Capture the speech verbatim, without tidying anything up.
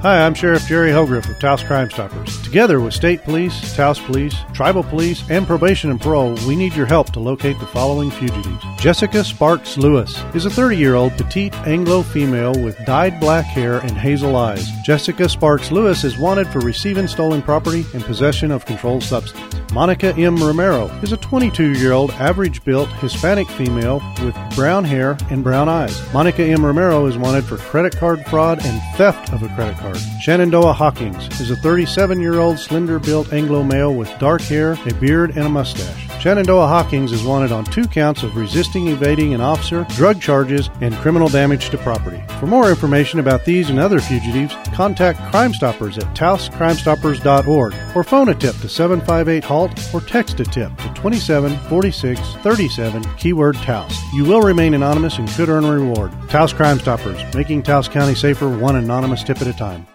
Hi, I'm Sheriff Jerry Hogriff of Taos Crime Stoppers. Together with state police, Taos police, tribal police, and probation and parole, we need your help to locate the following fugitives. Jessica Sparks Lewis is a thirty-year-old petite Anglo female with dyed black hair and hazel eyes. Jessica Sparks Lewis is wanted for receiving stolen property and possession of controlled substance. Monica M. Romero is a twenty-two-year-old average-built Hispanic female with brown hair and brown eyes. Monica M. Romero is wanted for credit card fraud and theft of a credit card. Shenandoah Hawkins is a thirty-seven-year-old slender-built Anglo male with dark hair, a beard, and a mustache. Shenandoah Hawkins is wanted on two counts of resisting evading an officer, drug charges, and criminal damage to property. For more information about these and other fugitives, contact Crime Stoppers at taos crime stoppers dot org or phone a tip to seven five eight HALT or text a tip to twenty-seven forty-six thirty-seven, keyword Taos. You will remain anonymous and could earn a reward. Taos Crime Stoppers, making Taos County safer one anonymous tip at a time.